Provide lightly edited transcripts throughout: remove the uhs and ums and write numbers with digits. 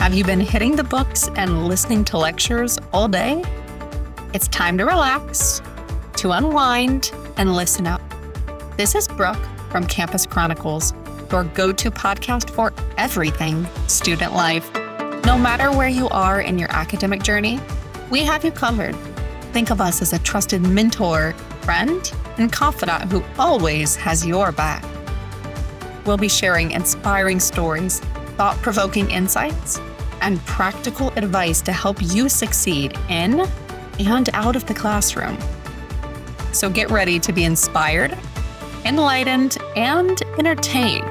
Have you been hitting the books and listening to lectures all day? It's time to relax, to unwind, and listen up. This is Brooke from Campus Chronicles, your go-to podcast for everything student life. No matter where you are in your academic journey, we have you covered. Think of us as a trusted mentor, friend, and confidant who always has your back. We'll be sharing inspiring stories, thought-provoking insights, and practical advice to help you succeed in and out of the classroom. So get ready to be inspired, enlightened, and entertained.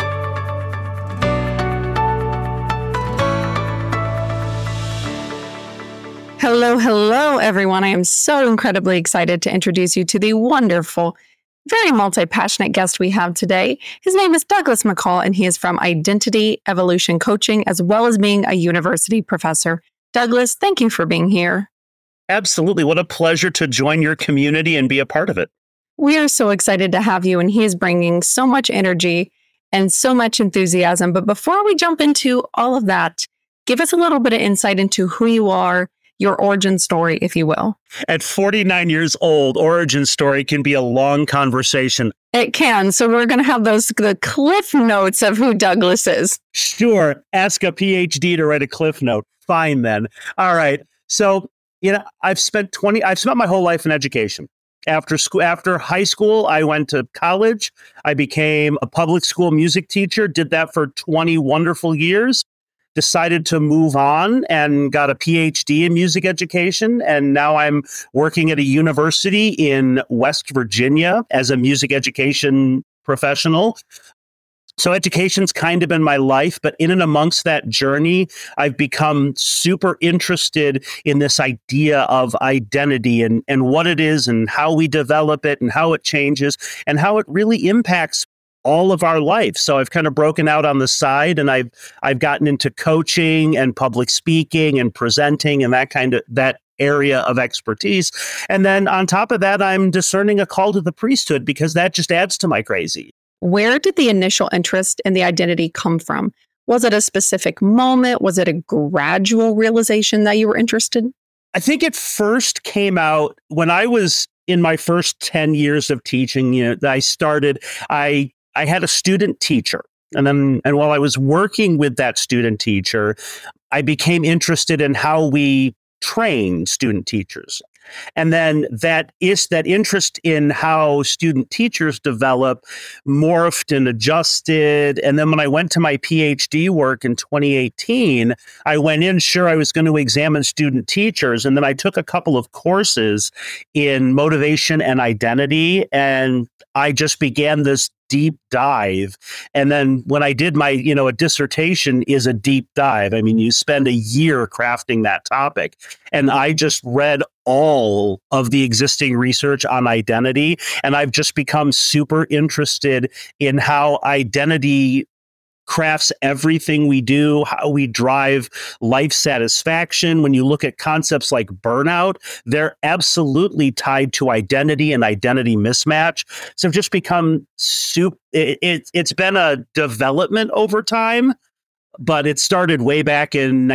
Hello, everyone. I am so incredibly excited to introduce you to the wonderful, very multi-passionate guest we have today. His name is Douglas McCall, and he is from Identity Evolution Coaching, as well as being a university professor. Douglas, thank you for being here. Absolutely. What a pleasure to join your community and be a part of it. We are so excited to have you, and he is bringing so much energy and so much enthusiasm. But before we jump into all of that, give us a little bit of insight into who you are, your origin story, if you will. At 49 years old, origin story can be a long conversation. It can. So we're going to have the cliff notes of who Douglas is. Sure. Ask a PhD to write a cliff note. Fine then. All right. So, I've spent my whole life in education. After high school, I went to college. I became a public school music teacher, did that for 20 wonderful years. Decided to move on and got a PhD in music education. And now I'm working at a university in West Virginia as a music education professional. So education's kind of been my life, but in and amongst that journey, I've become super interested in this idea of identity and what it is and how we develop it and how it changes and how it really impacts all of our life. So I've kind of broken out on the side, and I've gotten into coaching and public speaking and presenting and that area of expertise. And then on top of that, I'm discerning a call to the priesthood because that just adds to my crazy. Where did the initial interest in the identity come from? Was it a specific moment? Was it a gradual realization that you were interested? I think it first came out when I was in my first 10 years of teaching. I had a student teacher, and while I was working with that student teacher, I became interested in how we train student teachers. And then that interest in how student teachers develop morphed and adjusted. And then when I went to my PhD work in 2018, I went in, sure, I was going to examine student teachers. And then I took a couple of courses in motivation and identity. And I just began this deep dive. And then when I did my, a dissertation is a deep dive. I mean, you spend a year crafting that topic. And I just read all of the existing research on identity. And I've just become super interested in how identity crafts everything we do, how we drive life satisfaction. When you look at concepts like burnout, they're absolutely tied to identity and identity mismatch. So I've just become it's been a development over time, but it started way back in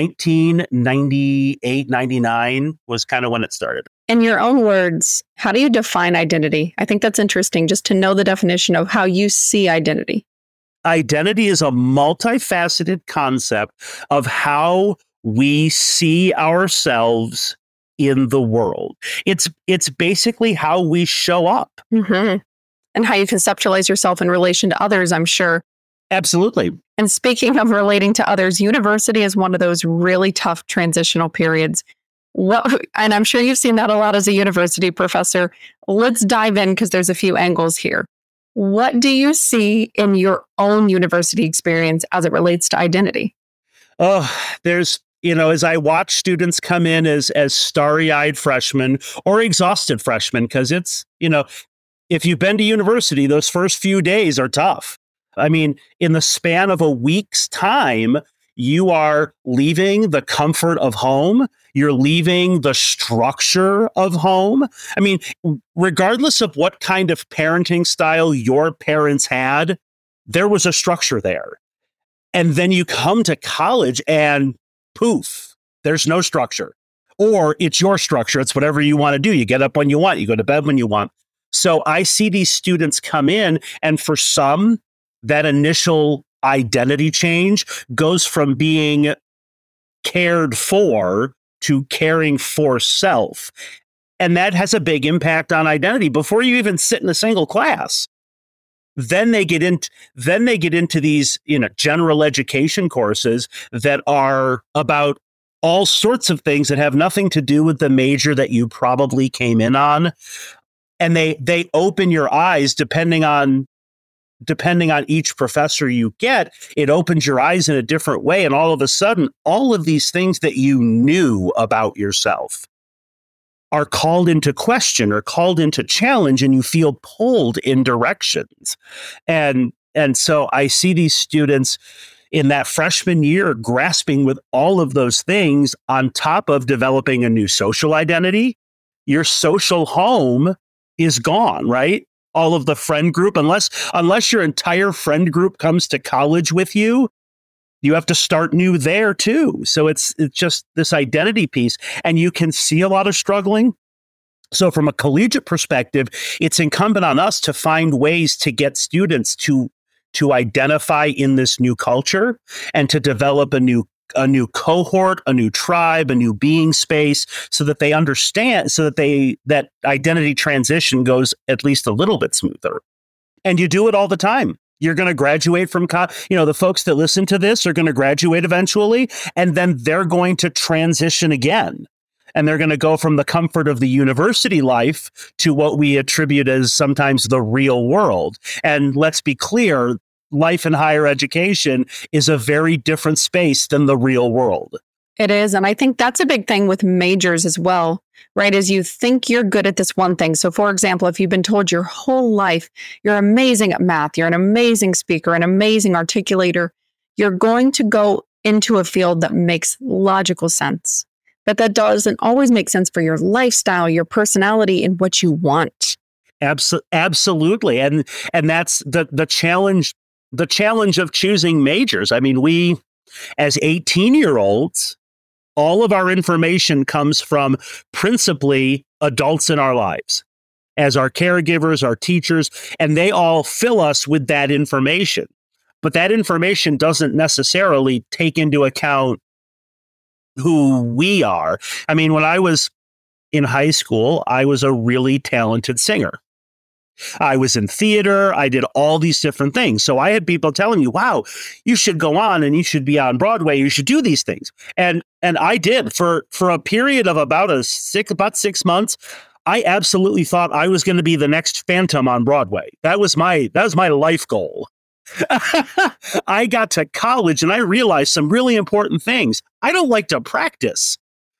1998, 99 was kind of when it started. In your own words, how do you define identity? I think that's interesting, just to know the definition of how you see identity. Identity is a multifaceted concept of how we see ourselves in the world. It's basically how we show up. Mm-hmm. And how you conceptualize yourself in relation to others, I'm sure. Absolutely. And speaking of relating to others, university is one of those really tough transitional periods. And I'm sure you've seen that a lot as a university professor. Let's dive in because there's a few angles here. What do you see in your own university experience as it relates to identity? Oh, there's, as I watch students come in as starry-eyed freshmen or exhausted freshmen, because it's, if you've been to university, those first few days are tough. I mean, in the span of a week's time, you are leaving the comfort of home. You're leaving the structure of home. I mean, regardless of what kind of parenting style your parents had, there was a structure there. And then you come to college and poof, there's no structure. Or it's your structure. It's whatever you want to do. You get up when you want, you go to bed when you want. So I see these students come in, and for some, that initial identity change goes from being cared for to caring for self. And that has a big impact on identity before you even sit in a single class. Then they get into these, general education courses that are about all sorts of things that have nothing to do with the major that you probably came in on. And they open your eyes depending on each professor you get. It opens your eyes in a different way. And all of a sudden, all of these things that you knew about yourself are called into question or called into challenge, and you feel pulled in directions. And so I see these students in that freshman year grasping with all of those things on top of developing a new social identity. Your social home is gone, right? All of the friend group, unless your entire friend group comes to college with you, you have to start new there too. So it's just this identity piece, and you can see a lot of struggling. So from a collegiate perspective, it's incumbent on us to find ways to get students to identify in this new culture and to develop a new cohort, a new tribe, a new being space, so that they understand, that identity transition goes at least a little bit smoother. And you do it all the time. You're going to graduate from, the folks that listen to this are going to graduate eventually, and then they're going to transition again. And they're going to go from the comfort of the university life to what we attribute as sometimes the real world. And let's be clear, life in higher education is a very different space than the real world. It is. And I think that's a big thing with majors as well, right? As you think you're good at this one thing. So for example, if you've been told your whole life, you're amazing at math, you're an amazing speaker, an amazing articulator, you're going to go into a field that makes logical sense. But that doesn't always make sense for your lifestyle, your personality, and what you want. Absolutely. And that's the challenge. The challenge of choosing majors. I mean, we, as 18-year-olds, all of our information comes from principally adults in our lives, as our caregivers, our teachers, and they all fill us with that information. But that information doesn't necessarily take into account who we are. I mean, when I was in high school, I was a really talented singer. I was in theater. I did all these different things. So I had people telling me, wow, you should go on and you should be on Broadway. You should do these things. And I did for a period of about 6 months. I absolutely thought I was going to be the next Phantom on Broadway. That was my life goal. I got to college and I realized some really important things. I don't like to practice.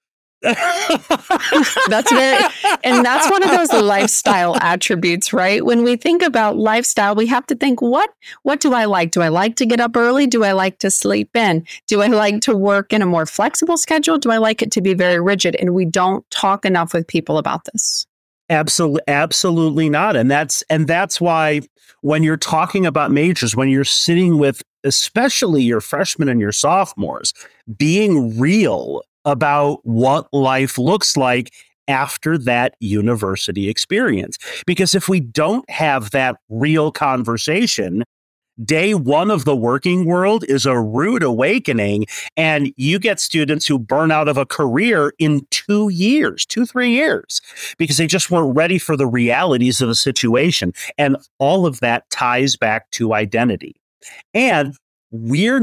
That's one of those lifestyle attributes, right? When we think about lifestyle, we have to think, what do I like? Do I like to get up early? Do I like to sleep in? Do I like to work in a more flexible schedule? Do I like it to be very rigid? And we don't talk enough with people about this. Absolutely not. And that's why when you're talking about majors, when you're sitting with especially your freshmen and your sophomores, being real about what life looks like after that university experience. Because if we don't have that real conversation, day one of the working world is a rude awakening, and you get students who burn out of a career in 3 years, because they just weren't ready for the realities of the situation. And all of that ties back to identity. And we're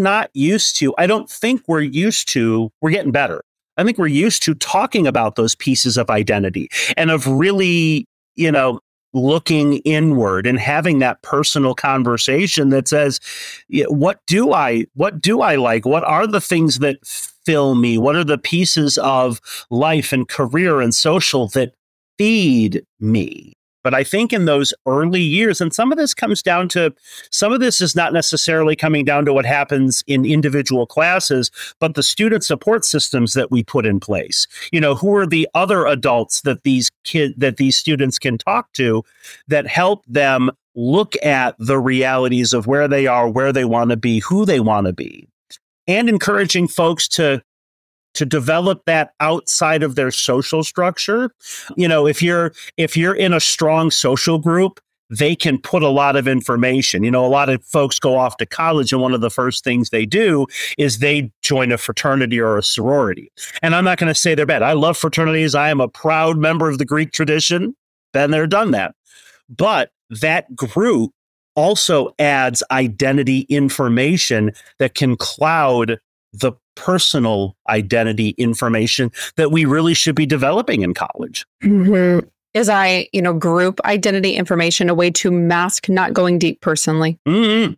getting better. I think we're used to talking about those pieces of identity and of really, looking inward and having that personal conversation that says, what do I like? What are the things that fill me? What are the pieces of life and career and social that feed me? But I think in those early years, and some of this is not necessarily coming down to what happens in individual classes, but the student support systems that we put in place. Who are the other adults that these students can talk to that help them look at the realities of where they are, where they want to be, who they want to be, and encouraging folks to to develop that outside of their social structure. If you're in a strong social group, they can put a lot of information. A lot of folks go off to college, and one of the first things they do is they join a fraternity or a sorority. And I'm not going to say they're bad. I love fraternities. I am a proud member of the Greek tradition. Been there, done that. But that group also adds identity information that can cloud the personal identity information that we really should be developing in college. Mm-hmm. Is group identity information a way to mask not going deep personally? Mm-hmm.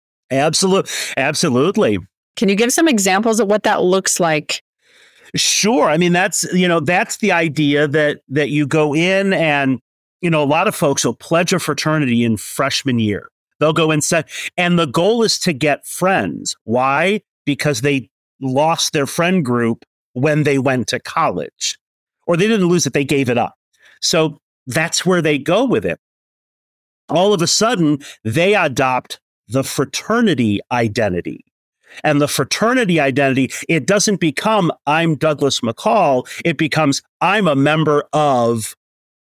Absolutely. Can you give some examples of what that looks like? Sure. I mean, that's the idea that you go in and, a lot of folks will pledge a fraternity in freshman year. They'll go and and the goal is to get friends. Why? Because they lost their friend group when they went to college, or they didn't lose it. They gave it up. So that's where they go with it. All of a sudden, they adopt the fraternity identity. And the fraternity identity, it doesn't become, I'm Douglas McCall. It becomes, I'm a member of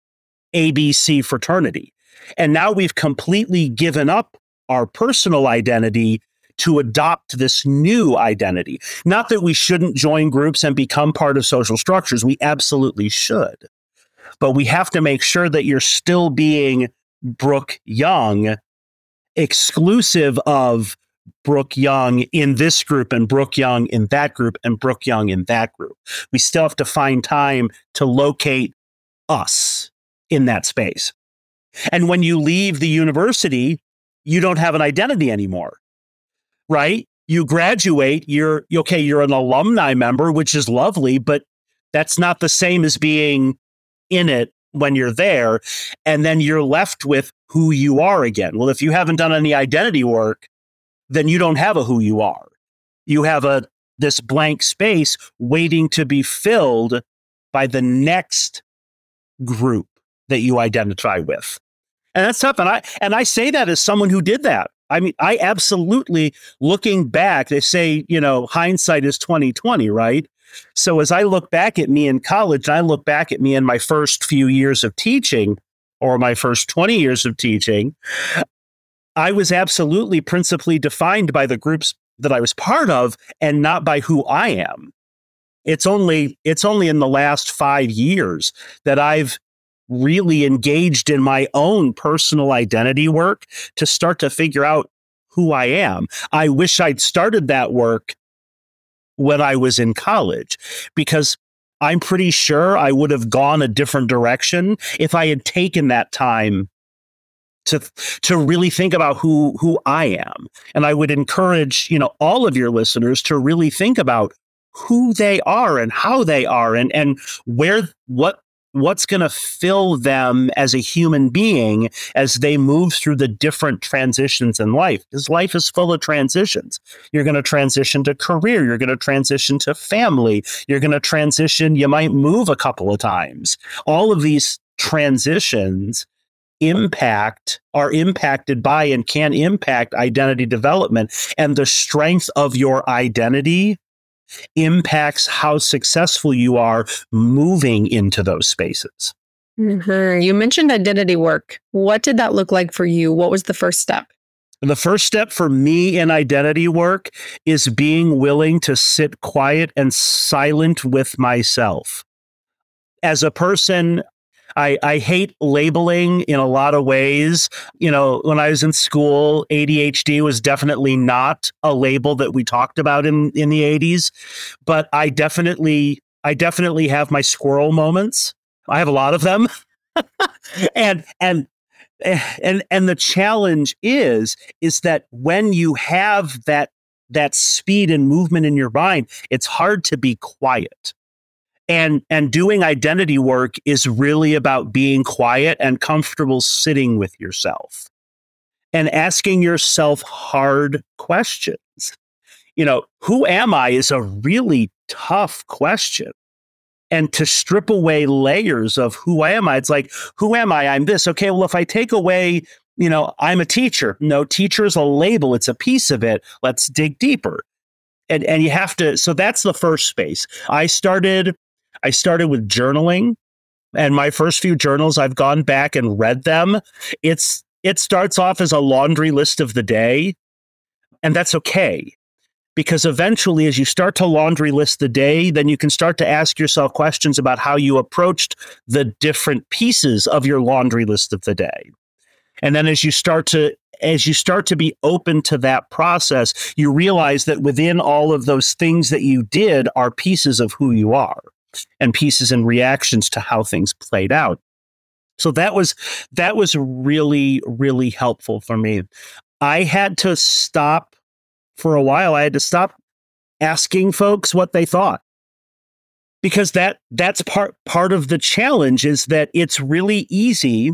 ABC fraternity. And now we've completely given up our personal identity to adopt this new identity. Not that we shouldn't join groups and become part of social structures. We absolutely should. But we have to make sure that you're still being Brooke Young, exclusive of Brooke Young in this group and Brooke Young in that group and Brooke Young in that group. We still have to find time to locate us in that space. And when you leave the university, you don't have an identity anymore, right? You graduate, you're an alumni member, which is lovely, but that's not the same as being in it when you're there. And then you're left with who you are again. Well, if you haven't done any identity work, then you don't have a who you are. You have this blank space waiting to be filled by the next group that you identify with. And that's tough. And I say that as someone who did that. I mean, I absolutely, looking back, they say, hindsight is 20/20, right? So as I look back at me in college, and I look back at me in my first few years of teaching, or my first 20 years of teaching, I was absolutely principally defined by the groups that I was part of and not by who I am. It's only in the last 5 years that I've really engaged in my own personal identity work to start to figure out who I am. I wish I'd started that work when I was in college, because I'm pretty sure I would have gone a different direction if I had taken that time to really think about who I am. And I would encourage, all of your listeners to really think about who they are and how they are and what's going to fill them as a human being as they move through the different transitions in life. Because life is full of transitions. You're going to transition to career. You're going to transition to family. You're going to transition. You might move a couple of times. All of these transitions are impacted by and can impact identity development. And the strength of your identity impacts how successful you are moving into those spaces. Mm-hmm. You mentioned identity work. What did that look like for you? What was the first step? The first step for me in identity work is being willing to sit quiet and silent with myself. As a person, I hate labeling in a lot of ways. When I was in school, ADHD was definitely not a label that we talked about in the 80s, but I definitely have my squirrel moments. I have a lot of them. and the challenge is that when you have that speed and movement in your mind, it's hard to be quiet. And doing identity work is really about being quiet and comfortable sitting with yourself and asking yourself hard questions. Who am I is a really tough question. And to strip away layers of who am I, it's like, who am I? I'm this. Okay, well, if I take away, I'm a teacher. No, teacher is a label. It's a piece of it. Let's dig deeper. and you have to, so that's the first space. I started with journaling, and my first few journals, I've gone back and read them. It starts off as a laundry list of the day, and that's okay. Because eventually, as you start to laundry list the day, then you can start to ask yourself questions about how you approached the different pieces of your laundry list of the day. And then as you start to be open to that process, you realize that within all of those things that you did are pieces of who you are and pieces and reactions to how things played out. So that was really, really helpful for me. I had to stop for a while. I had to stop asking folks what they thought, because that's part of the challenge, is that it's really easy,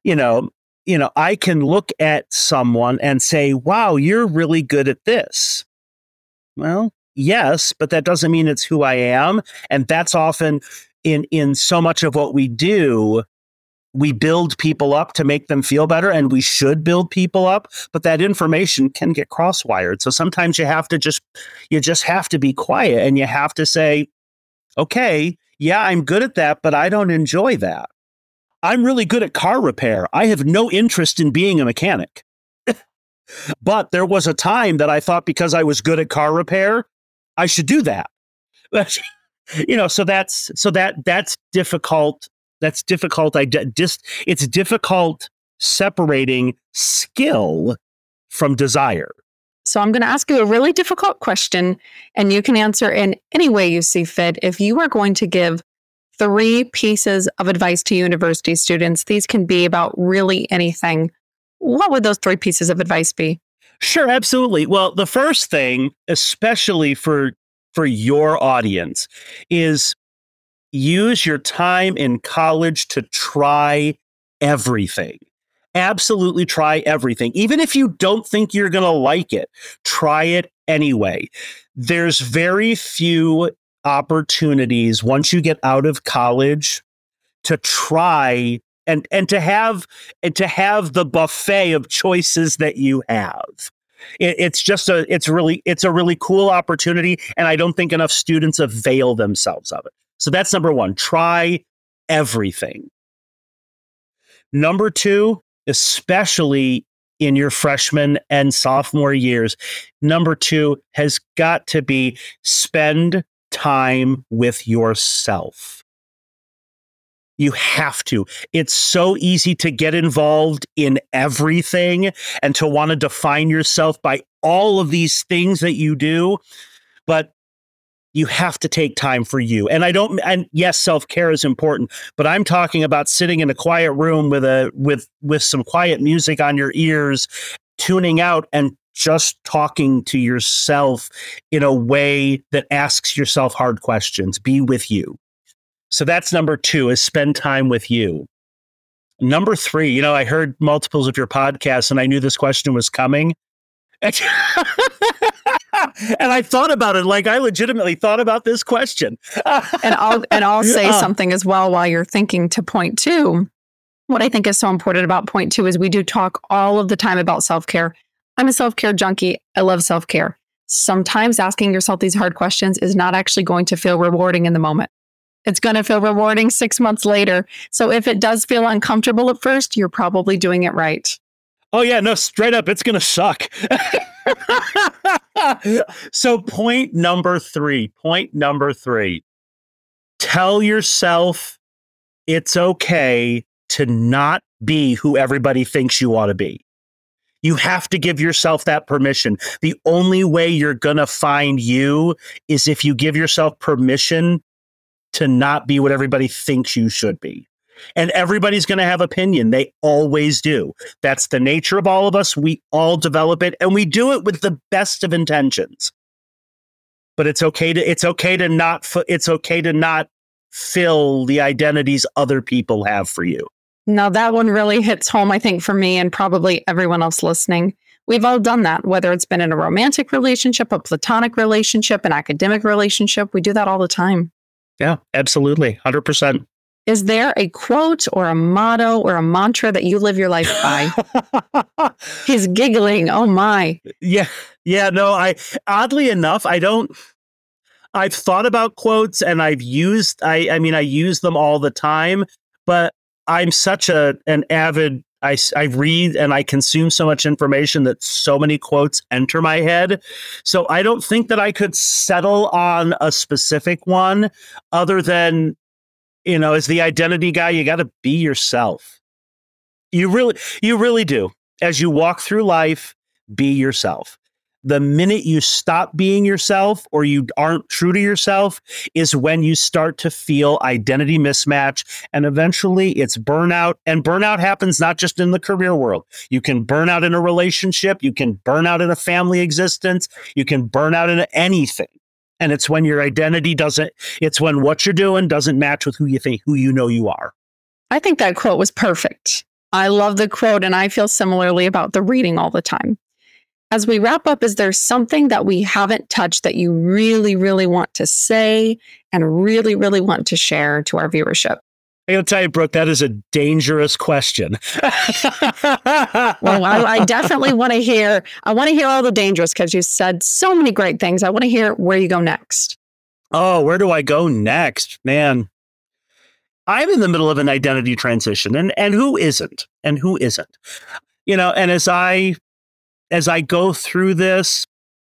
I can look at someone and say, wow, you're really good at this. Well, yes, but that doesn't mean it's who I am. And that's often in so much of what we do. We build people up to make them feel better, and we should build people up, but that information can get cross-wired. So sometimes you just have to be quiet, and you have to say, okay, yeah, I'm good at that, but I don't enjoy that. I'm really good at car repair. I have no interest in being a mechanic. But there was a time that I thought because I was good at car repair, I should do that. So that's difficult. That's difficult. It's difficult separating skill from desire. So I'm going to ask you a really difficult question, and you can answer in any way you see fit. If you are going to give 3 pieces of advice to university students, these can be about really anything, what would those 3 pieces of advice be? Sure, absolutely. Well, the first thing, especially for your audience, is use your time in college to try everything. Absolutely try everything. Even if you don't think you're going to like it, try it anyway. There's very few opportunities once you get out of college to try and to have the buffet of choices that you have. It's a really cool opportunity, and I don't think enough students avail themselves of it. So that's number 1. Try everything. Number 2, especially in your freshman and sophomore years, number 2 has got to be spend time with yourself. You have to. It's so easy to get involved in everything and to want to define yourself by all of these things that you do, but you have to take time for you. And yes, self-care is important, but I'm talking about sitting in a quiet room with some quiet music on your ears, tuning out and just talking to yourself in a way that asks yourself hard questions. Be with you. So that's number 2, is spend time with you. Number 3, I heard multiples of your podcasts, and I knew this question was coming. And I thought about it, like I legitimately thought about this question. And I'll say something as well while you're thinking to point 2. What I think is so important about point 2 is we do talk all of the time about self-care. I'm a self-care junkie. I love self-care. Sometimes asking yourself these hard questions is not actually going to feel rewarding in the moment. It's going to feel rewarding 6 months later. So if it does feel uncomfortable at first, you're probably doing it right. Oh, yeah, no, straight up, it's going to suck. So point number three, tell yourself it's okay to not be who everybody thinks you ought to be. You have to give yourself that permission. The only way you're going to find you is if you give yourself permission to not be what everybody thinks you should be. And everybody's going to have opinion. They always do. That's the nature of all of us. We all develop it, and we do it with the best of intentions. But it's okay to not fill the identities other people have for you. Now that one really hits home, I think, for me and probably everyone else listening. We've all done that, whether it's been in a romantic relationship, a platonic relationship, an academic relationship. We do that all the time. Yeah, absolutely. 100%. Is there a quote or a motto or a mantra that you live your life by? He's giggling. Oh my. Yeah. Yeah. No, oddly enough, I've thought about quotes and I use them all the time, but I'm such an avid, I read and I consume so much information that so many quotes enter my head. So I don't think that I could settle on a specific one other than, as the identity guy, you got to be yourself. You really do. As you walk through life, be yourself. The minute you stop being yourself or you aren't true to yourself is when you start to feel identity mismatch. And eventually it's burnout. And burnout happens not just in the career world. You can burn out in a relationship. You can burn out in a family existence. You can burn out in anything. And it's when your identity it's when what you're doing doesn't match with who you know you are. I think that quote was perfect. I love the quote, and I feel similarly about the reading all the time. As we wrap up, is there something that we haven't touched that you really, really want to say and really, really want to share to our viewership? I got to tell you, Brooke, that is a dangerous question. Well, I definitely want to hear. I want to hear all the dangerous because you said so many great things. I want to hear where you go next. Oh, where do I go next? Man, I'm in the middle of an identity transition, and who isn't? And who isn't? And as I go through this,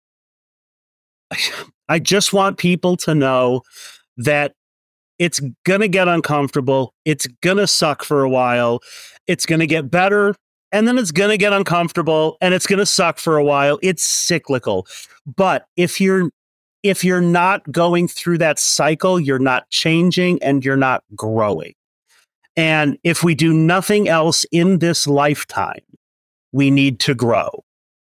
I just want people to know that it's going to get uncomfortable. It's going to suck for a while. It's going to get better. And then it's going to get uncomfortable and it's going to suck for a while. It's cyclical. But if you're not going through that cycle, you're not changing and you're not growing. And if we do nothing else in this lifetime, we need to grow.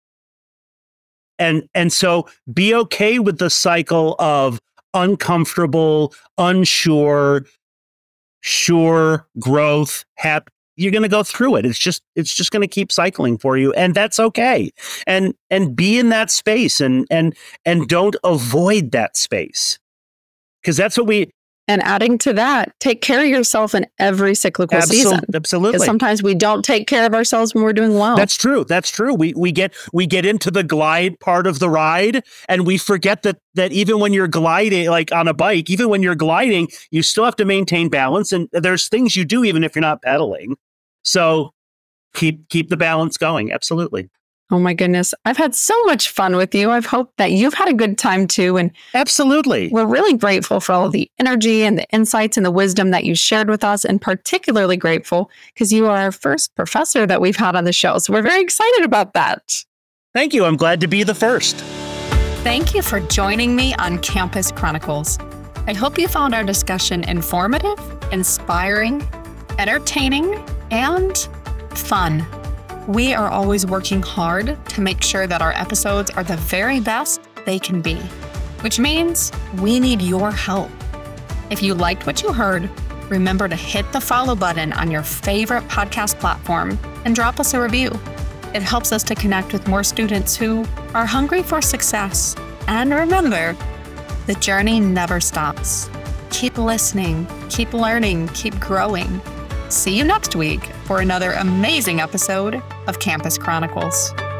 And so be okay with the cycle of uncomfortable, unsure, sure, growth, happy. You're going to go through it. It's just going to keep cycling for you. And that's okay. And be in that space and don't avoid that space. Because that's what And adding to that, take care of yourself in every cyclical season. Absolutely. Because sometimes we don't take care of ourselves when we're doing well. That's true. We get into the glide part of the ride and we forget that even when you're gliding, like on a bike, even when you're gliding, you still have to maintain balance. And there's things you do even if you're not pedaling. So keep the balance going. Absolutely. Oh my goodness. I've had so much fun with you. I've hoped that you've had a good time too. And absolutely. We're really grateful for all the energy and the insights and the wisdom that you shared with us, and particularly grateful because you are our first professor that we've had on the show. So we're very excited about that. Thank you. I'm glad to be the first. Thank you for joining me on Campus Chronicles. I hope you found our discussion informative, inspiring, entertaining, and fun. We are always working hard to make sure that our episodes are the very best they can be, which means we need your help. If you liked what you heard, remember to hit the follow button on your favorite podcast platform and drop us a review. It helps us to connect with more students who are hungry for success. And remember, the journey never stops. Keep listening, keep learning, keep growing. See you next week for another amazing episode of Campus Chronicles.